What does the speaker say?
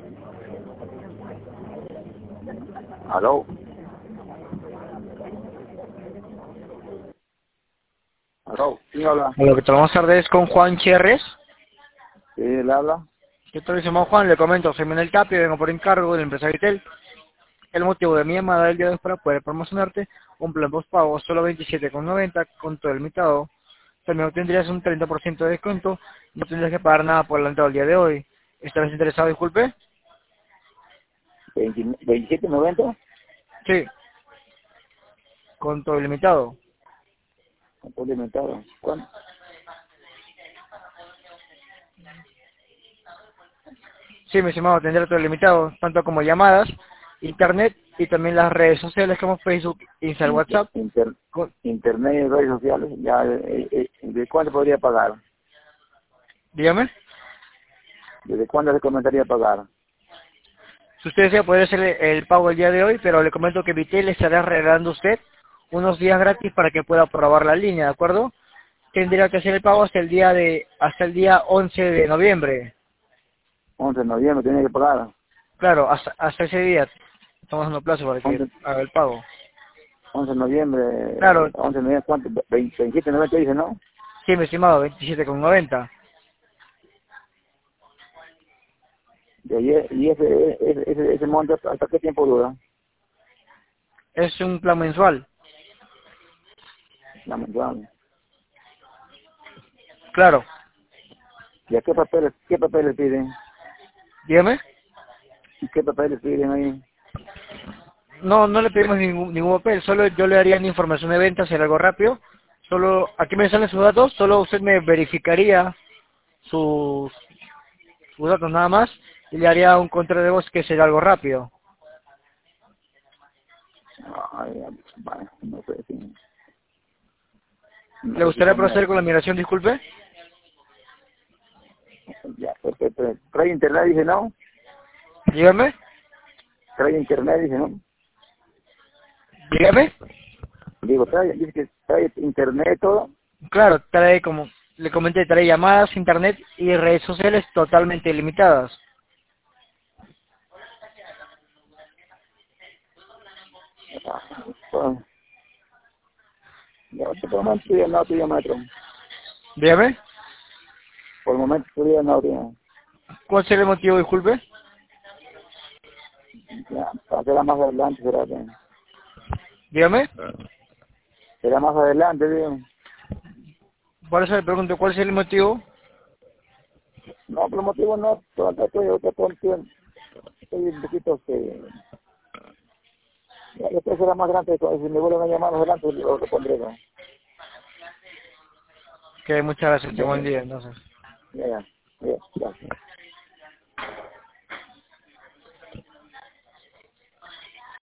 Aló. Aló. ¿Quién habla? Hola, ¿qué tal? Buenas tardes con Juan Cherres. Sí, él habla. ¿Qué tal, estimado Juan? Le comento, soy Manuel Tapia, vengo por encargo de la empresa Vitel. El motivo de mi llamada del día de hoy es para poder promocionarte un plan postpago solo 27,90 con todo el limitado. También obtendrías un 30% de descuento y no tendrías que pagar nada por adelantado el día de hoy. ¿Estás interesado, disculpe? 27.90. Sí, con todo el limitado. Complementado. ¿Cuánto? Sí, mi estimado, tendrá todo el limitado, tanto como llamadas, internet y también las redes sociales como Facebook, Instagram, Inter, WhatsApp. inter- Con- internet y redes sociales. Ya, ¿de cuándo podría pagar? Dígame. ¿Desde cuándo recomendaría pagar? Si usted desea, puede hacer el pago el día de hoy, pero le comento que Vitel le estará regalando a usted unos días gratis para que pueda probar la línea, ¿de acuerdo? Tendría que hacer el pago hasta el día 11 de noviembre. 11 de noviembre tiene que pagar. Claro, hasta ese día estamos dando plazo para que 11, haga el pago. 11 de noviembre. Claro, 11 de noviembre, ¿cuánto? 27.90 dice, ¿no? sí, mi estimado, 27,90. Y ese monto, ¿hasta qué tiempo dura? Es un plan mensual. La mensual. Claro, ¿Y a qué papeles piden? dígame. ¿Y qué papeles piden ahí? No, no le pedimos ningún papel, solo yo le daría una información de venta, hacer algo rápido. Solo, aquí me salen sus datos, solo usted me verificaría sus datos nada más y le haría un control de voz que sería algo rápido. Ay, vale, ¿Le no sé si gustaría conviene. proceder con la migración, disculpe? Ya, perfecto. Trae internet, dice, ¿no? Dígame, Trae internet, dice, ¿no? dígame. Digo, dice que trae internet todo. Claro, trae como le comenté, trae llamadas, internet y redes sociales totalmente ilimitadas. Pues, ya, por el momento todavía no tiene metro. Dígame, Por el momento todavía no tiene. ¿cuál sería el motivo, disculpe? Ya, será más adelante, Dígame, será más adelante, digo. por eso le pregunto, ¿cuál sería el motivo? No, por el motivo no, todavía estoy un poquito, ya, después será más grande, si me vuelven a llamar más adelante, lo pondré, ¿no? Que muchas gracias, tengo buen Ya, día, entonces. ya, ya, ya, ya.